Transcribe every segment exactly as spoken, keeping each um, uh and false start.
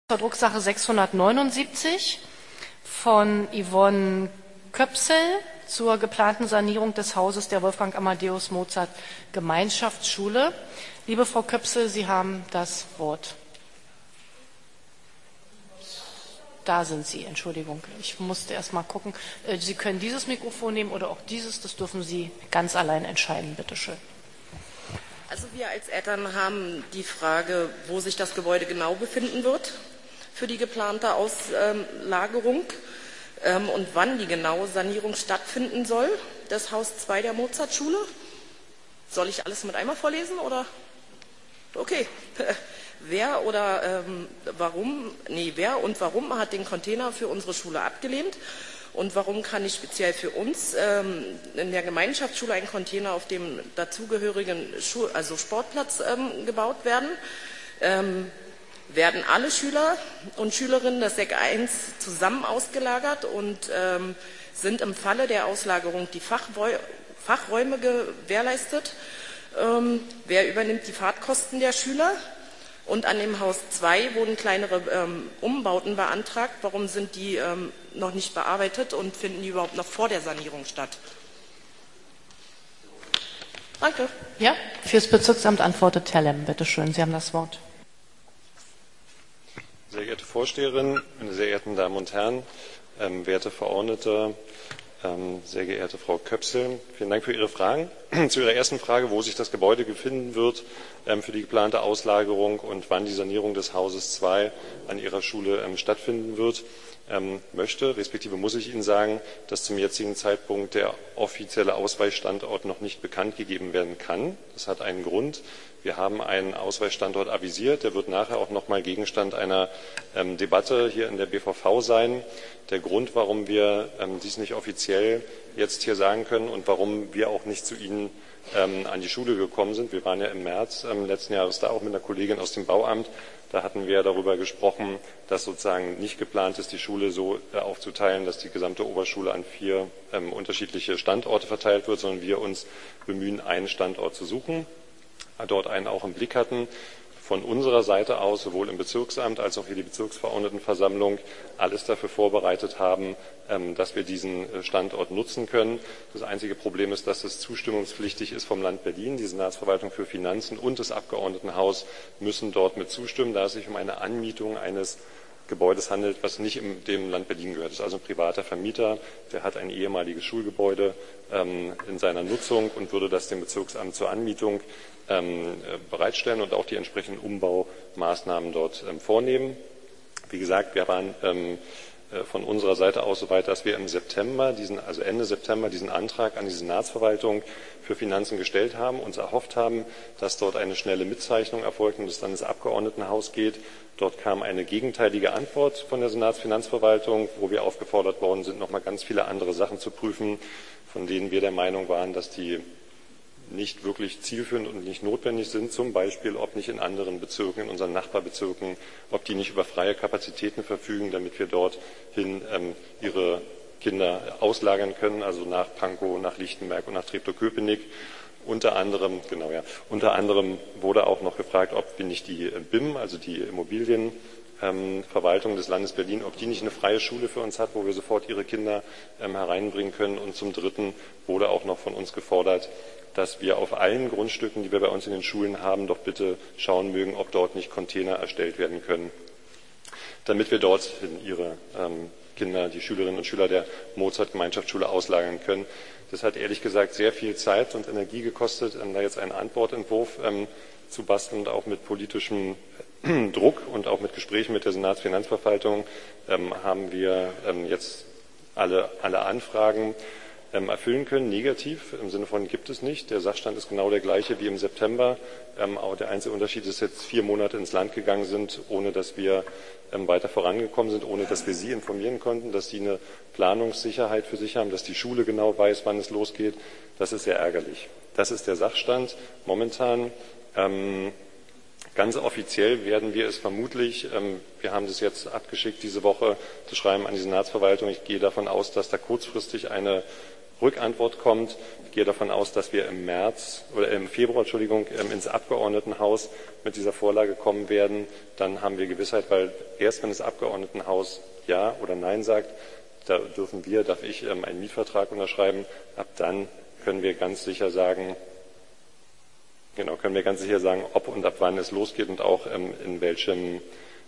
Drucksache sechshundertneunundsiebzig von Yvonne Köpsel zur geplanten Sanierung des Hauses der Wolfgang Amadeus Mozart Gemeinschaftsschule. Liebe Frau Köpsel, Sie haben das Wort. Da sind Sie, Entschuldigung. Ich musste erst mal gucken. Sie können dieses Mikrofon nehmen oder auch dieses. Das dürfen Sie ganz allein entscheiden. Bitte schön. Also wir als Eltern haben die Frage, wo sich das Gebäude genau befinden wird für die geplante Auslagerung ähm, und wann die genaue Sanierung stattfinden soll, des Haus zwei der Mozartschule. Soll ich alles mit einmal vorlesen oder? Okay. Wer oder ähm, warum, nee, wer und warum hat den Container für unsere Schule abgelehnt? Und warum kann nicht speziell für uns ähm, in der Gemeinschaftsschule ein Container auf dem dazugehörigen Schul also Sportplatz ähm, gebaut werden? Ähm, werden alle Schüler und Schülerinnen des S E C eins zusammen ausgelagert und ähm, sind im Falle der Auslagerung die Fachräu Fachräume gewährleistet? Ähm, wer übernimmt die Fahrtkosten der Schüler? Und an dem Haus zwei wurden kleinere ähm, Umbauten beantragt. Warum sind die ähm, noch nicht bearbeitet und finden die überhaupt noch vor der Sanierung statt? Danke. Ja, fürs Bezirksamt antwortet Herr Lemm. Bitte schön, Sie haben das Wort. Sehr geehrte Vorsteherin, meine sehr geehrten Damen und Herren, ähm, werte Verordnete, ähm, sehr geehrte Frau Köpsel, vielen Dank für Ihre Fragen. Zu Ihrer ersten Frage, wo sich das Gebäude befinden wird ähm, für die geplante Auslagerung und wann die Sanierung des Hauses zwei an Ihrer Schule ähm, stattfinden wird, ähm, möchte, respektive muss ich Ihnen sagen, dass zum jetzigen Zeitpunkt der offizielle Ausweichstandort noch nicht bekannt gegeben werden kann. Das hat einen Grund. Wir haben einen Ausweichstandort avisiert, der wird nachher auch noch mal Gegenstand einer ähm, Debatte hier in der B V V sein. Der Grund, warum wir ähm, dies nicht offiziell jetzt hier sagen können und warum wir auch nicht zu Ihnen ähm, an die Schule gekommen sind. Wir waren ja im März ähm, letzten Jahres da, auch mit einer Kollegin aus dem Bauamt. Da hatten wir darüber gesprochen, dass sozusagen nicht geplant ist, die Schule so äh, aufzuteilen, dass die gesamte Oberschule an vier ähm, unterschiedliche Standorte verteilt wird, sondern wir uns bemühen, einen Standort zu suchen, dort einen auch im Blick hatten. Von unserer Seite aus, sowohl im Bezirksamt als auch hier die Bezirksverordnetenversammlung, alles dafür vorbereitet haben, dass wir diesen Standort nutzen können. Das einzige Problem ist, dass es zustimmungspflichtig ist vom Land Berlin. Die Senatsverwaltung für Finanzen und das Abgeordnetenhaus müssen dort mit zustimmen, da es sich um eine Anmietung eines Gebäudes handelt, was nicht im, dem Land Berlin gehört. Das ist also ein privater Vermieter, der hat ein ehemaliges Schulgebäude ähm, in seiner Nutzung und würde das dem Bezirksamt zur Anmietung ähm, bereitstellen und auch die entsprechenden Umbaumaßnahmen dort ähm, vornehmen. Wie gesagt, wir waren ähm, von unserer Seite aus so weit, dass wir im September, diesen, also Ende September, diesen Antrag an die Senatsverwaltung für Finanzen gestellt haben, uns erhofft haben, dass dort eine schnelle Mitzeichnung erfolgt und es dann ins Abgeordnetenhaus geht. Dort kam eine gegenteilige Antwort von der Senatsfinanzverwaltung, wo wir aufgefordert worden sind, noch mal ganz viele andere Sachen zu prüfen, von denen wir der Meinung waren, dass die nicht wirklich zielführend und nicht notwendig sind, zum Beispiel, ob nicht in anderen Bezirken, in unseren Nachbarbezirken, ob die nicht über freie Kapazitäten verfügen, damit wir dorthin ähm, ihre Kinder auslagern können, also nach Pankow, nach Lichtenberg und nach Treptow-Köpenick. Unter anderem, genau ja, unter anderem wurde auch noch gefragt, ob wir nicht die B I M, also die Immobilienverwaltung ähm, des Landes Berlin, ob die nicht eine freie Schule für uns hat, wo wir sofort ihre Kinder ähm, hereinbringen können. Und zum Dritten wurde auch noch von uns gefordert, dass wir auf allen Grundstücken, die wir bei uns in den Schulen haben, doch bitte schauen mögen, ob dort nicht Container erstellt werden können, damit wir dort ihre ähm, Kinder, die Schülerinnen und Schüler der Mozart-Gemeinschaftsschule auslagern können. Das hat ehrlich gesagt sehr viel Zeit und Energie gekostet, ähm, da jetzt einen Antwortentwurf ähm, zu basteln und auch mit politischem äh, Druck und auch mit Gesprächen mit der Senatsfinanzverwaltung ähm, haben wir ähm, jetzt alle, alle Anfragen erfüllen können, negativ, im Sinne von gibt es nicht. Der Sachstand ist genau der gleiche wie im September. Ähm, auch der einzige Unterschied ist, dass jetzt vier Monate ins Land gegangen sind, ohne dass wir ähm, weiter vorangekommen sind, ohne dass wir Sie informieren konnten, dass Sie eine Planungssicherheit für sich haben, dass die Schule genau weiß, wann es losgeht. Das ist sehr ärgerlich. Das ist der Sachstand momentan. Ähm, Ganz offiziell werden wir es vermutlich, ähm, wir haben das jetzt abgeschickt diese Woche, zu schreiben an die Senatsverwaltung. Ich gehe davon aus, dass da kurzfristig eine Rückantwort kommt. Ich gehe davon aus, dass wir im März oder im Februar, Entschuldigung, ins Abgeordnetenhaus mit dieser Vorlage kommen werden. Dann haben wir Gewissheit, weil erst wenn das Abgeordnetenhaus Ja oder Nein sagt, da dürfen wir, darf ich einen Mietvertrag unterschreiben. Ab dann können wir ganz sicher sagen, genau, können wir ganz sicher sagen, ob und ab wann es losgeht und auch in welchem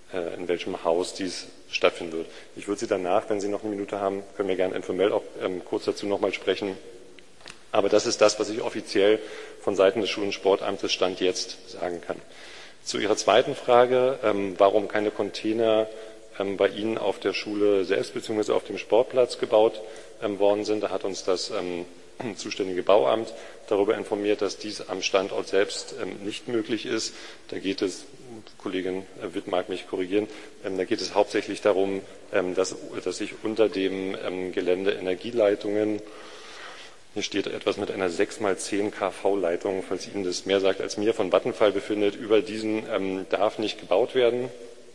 in welchem Haus dies stattfinden wird. Ich würde Sie danach, wenn Sie noch eine Minute haben, können wir gerne informell auch ähm, kurz dazu nochmal sprechen. Aber das ist das, was ich offiziell von Seiten des Schul- und Sportamtes Stand jetzt sagen kann. Zu Ihrer zweiten Frage, ähm, warum keine Container ähm, bei Ihnen auf der Schule selbst bzw. auf dem Sportplatz gebaut ähm, worden sind. Da hat uns das ähm, zuständige Bauamt darüber informiert, dass dies am Standort selbst ähm, nicht möglich ist. Da geht es, Kollegin Witt mag mich korrigieren, ähm, da geht es hauptsächlich darum, ähm, dass, dass sich unter dem ähm, Gelände Energieleitungen, hier steht etwas mit einer sechs mal zehn KV-Leitung, falls Ihnen das mehr sagt als mir, von Vattenfall befindet. Über diesen ähm, darf nicht gebaut werden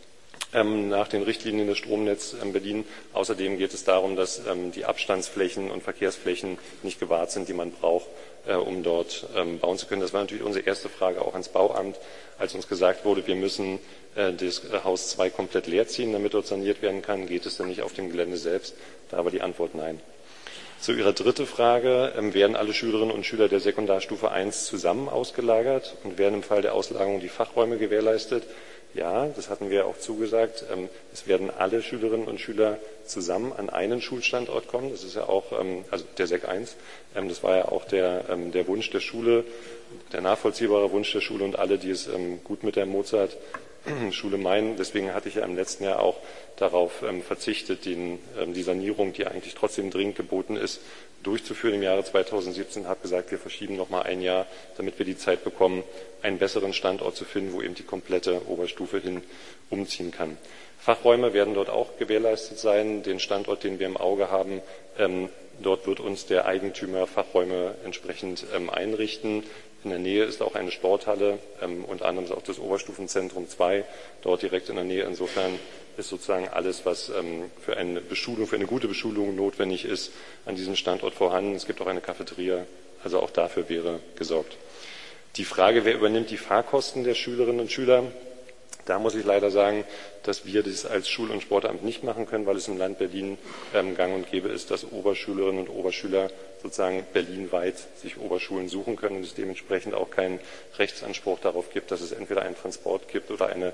ähm, nach den Richtlinien des Stromnetz ähm, Berlin. Außerdem geht es darum, dass ähm, die Abstandsflächen und Verkehrsflächen nicht gewahrt sind, die man braucht, äh, um dort ähm, bauen zu können. Das war natürlich unsere erste Frage auch ans Bauamt, als uns gesagt wurde, wir müssen äh, das Haus zwei komplett leer ziehen, damit dort saniert werden kann. Geht es denn nicht auf dem Gelände selbst? Da war die Antwort nein. Zu Ihrer dritten Frage, ähm, werden alle Schülerinnen und Schüler der Sekundarstufe eins zusammen ausgelagert und werden im Fall der Auslagerung die Fachräume gewährleistet? Ja, das hatten wir auch zugesagt. Ähm, es werden alle Schülerinnen und Schüler zusammen an einen Schulstandort kommen. Das ist ja auch, ähm, also der Sek eins, ähm, das war ja auch der, ähm, der Wunsch der Schule, der nachvollziehbare Wunsch der Schule und alle, die es ähm, gut mit der Mozart-Schule meinen. Deswegen hatte ich ja im letzten Jahr auch darauf ähm, verzichtet, den, ähm, die Sanierung, die eigentlich trotzdem dringend geboten ist, durchzuführen im Jahre zweitausendsiebzehn, habe gesagt, wir verschieben noch mal ein Jahr, damit wir die Zeit bekommen, einen besseren Standort zu finden, wo eben die komplette Oberstufe hin umziehen kann. Fachräume werden dort auch gewährleistet sein. Den Standort, den wir im Auge haben, ähm, dort wird uns der Eigentümer Fachräume entsprechend ähm, einrichten. In der Nähe ist auch eine Sporthalle, ähm, unter anderem ist auch das Oberstufenzentrum zwei, dort direkt in der Nähe. Insofern ist sozusagen alles, was ähm, für eine Beschulung, für eine gute Beschulung notwendig ist, an diesem Standort vorhanden. Es gibt auch eine Cafeteria, also auch dafür wäre gesorgt. Die Frage, wer übernimmt die Fahrkosten der Schülerinnen und Schüler? Da muss ich leider sagen, dass wir das als Schul- und Sportamt nicht machen können, weil es im Land Berlin ähm, gang und gäbe ist, dass Oberschülerinnen und Oberschüler sozusagen berlinweit sich Oberschulen suchen können und es dementsprechend auch keinen Rechtsanspruch darauf gibt, dass es entweder einen Transport gibt oder eine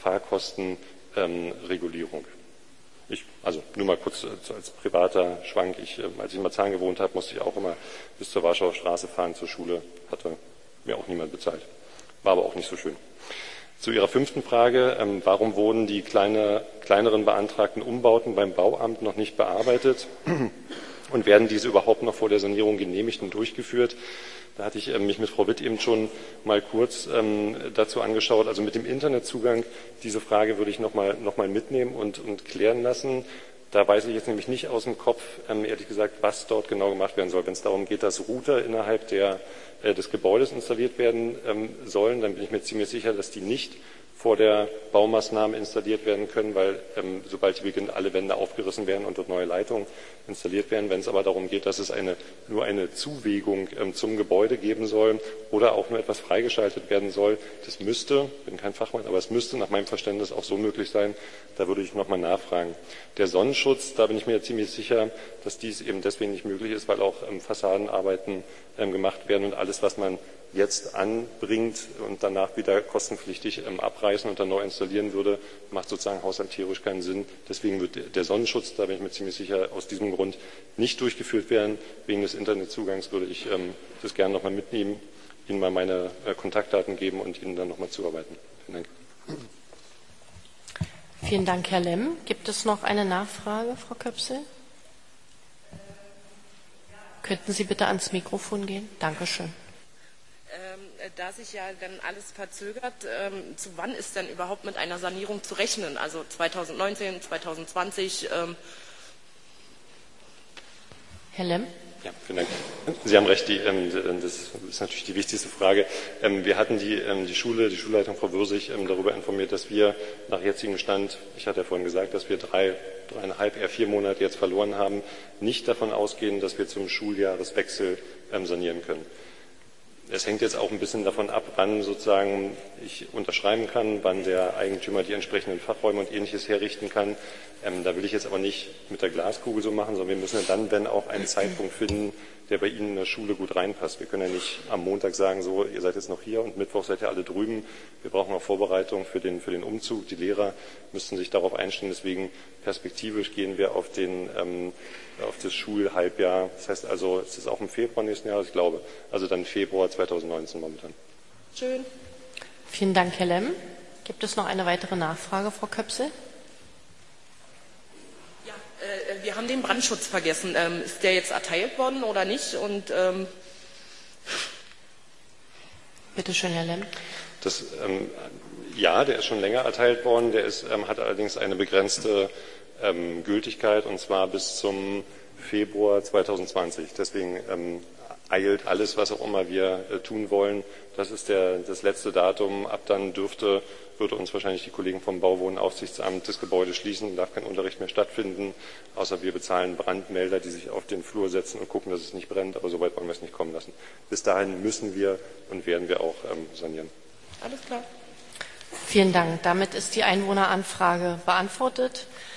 Fahrkostenregulierung. Ich, also nur mal kurz als privater Schwank. Ich, als ich in Marzahn gewohnt habe, musste ich auch immer bis zur Warschauer Straße fahren zur Schule. Hatte mir auch niemand bezahlt. War aber auch nicht so schön. Zu Ihrer fünften Frage, ähm, warum wurden die kleine, kleineren beantragten Umbauten beim Bauamt noch nicht bearbeitet und werden diese überhaupt noch vor der Sanierung genehmigt und durchgeführt? Da hatte ich ähm, mich mit Frau Witt eben schon mal kurz ähm, dazu angeschaut. Also mit dem Internetzugang, diese Frage würde ich noch mal, noch mal mitnehmen und, und klären lassen. Da weiß ich jetzt nämlich nicht aus dem Kopf, ähm, ehrlich gesagt, was dort genau gemacht werden soll. Wenn es darum geht, dass Router innerhalb der, äh, des Gebäudes installiert werden ähm, sollen, dann bin ich mir ziemlich sicher, dass die nicht vor der Baumaßnahme installiert werden können, weil ähm, sobald die beginnen, alle Wände aufgerissen werden und dort neue Leitungen installiert werden. Wenn es aber darum geht, dass es eine, nur eine Zuwegung ähm, zum Gebäude geben soll oder auch nur etwas freigeschaltet werden soll, das müsste, ich bin kein Fachmann, aber es müsste nach meinem Verständnis auch so möglich sein. Da würde ich nochmal nachfragen. Der Sonnenschutz, da bin ich mir ziemlich sicher, dass dies eben deswegen nicht möglich ist, weil auch ähm, Fassadenarbeiten ähm, gemacht werden und alles, was man jetzt anbringt und danach wieder kostenpflichtig ähm, abreißen und dann neu installieren würde, macht sozusagen haushalterisch keinen Sinn. Deswegen wird der Sonnenschutz, da bin ich mir ziemlich sicher, aus diesem Grund nicht durchgeführt werden. Wegen des Internetzugangs würde ich ähm, das gerne nochmal mitnehmen, Ihnen mal meine äh, Kontaktdaten geben und Ihnen dann nochmal zuarbeiten. Vielen Dank. Vielen Dank, Herr Lemm. Gibt es noch eine Nachfrage, Frau Köpsel? Könnten Sie bitte ans Mikrofon gehen? Dankeschön. Ähm, da sich ja dann alles verzögert, ähm, zu wann ist denn überhaupt mit einer Sanierung zu rechnen? Also zweitausendneunzehn, zweitausendzwanzig? Ähm. Herr Lemm? Ja, vielen Dank. Sie haben recht, die, ähm, das ist natürlich die wichtigste Frage. Ähm, wir hatten die, ähm, die Schule, die Schulleitung Frau Würsig ähm, darüber informiert, dass wir nach jetzigem Stand, ich hatte ja vorhin gesagt, dass wir drei, dreieinhalb, eher vier Monate jetzt verloren haben, nicht davon ausgehen, dass wir zum Schuljahreswechsel ähm, sanieren können. Es hängt jetzt auch ein bisschen davon ab, wann sozusagen ich unterschreiben kann, wann der Eigentümer die entsprechenden Fachräume und Ähnliches herrichten kann. Ähm, da will ich jetzt aber nicht mit der Glaskugel so machen, sondern wir müssen ja dann, wenn auch einen Zeitpunkt finden, der bei Ihnen in der Schule gut reinpasst. Wir können ja nicht am Montag sagen, so, ihr seid jetzt noch hier und Mittwoch seid ihr alle drüben. Wir brauchen auch Vorbereitung für den, für den Umzug. Die Lehrer müssten sich darauf einstellen. Deswegen perspektivisch gehen wir auf, den, ähm, auf das Schulhalbjahr. Das heißt also, es ist auch im Februar nächsten Jahres, ich glaube. Also dann Februar zweitausendneunzehn momentan. Schön. Vielen Dank, Herr Lemm. Gibt es noch eine weitere Nachfrage, Frau Köpsel? Äh, wir haben den Brandschutz vergessen. Ähm, ist der jetzt erteilt worden oder nicht? Und, ähm Bitte schön, Herr Lemm. Das, ähm, ja, der ist schon länger erteilt worden. Der ist, ähm, hat allerdings eine begrenzte ähm, Gültigkeit, und zwar bis zum Februar zweitausendzwanzig. Deswegen ähm, eilt alles, was auch immer wir äh, tun wollen. Das ist der, das letzte Datum. Ab dann dürfte, würde uns wahrscheinlich die Kollegen vom Bauwohnaufsichtsamt das Gebäude schließen, darf kein Unterricht mehr stattfinden, außer wir bezahlen Brandmelder, die sich auf den Flur setzen und gucken, dass es nicht brennt, aber so weit wollen wir es nicht kommen lassen. Bis dahin müssen wir und werden wir auch ähm, sanieren. Alles klar. Vielen Dank. Damit ist die Einwohneranfrage beantwortet.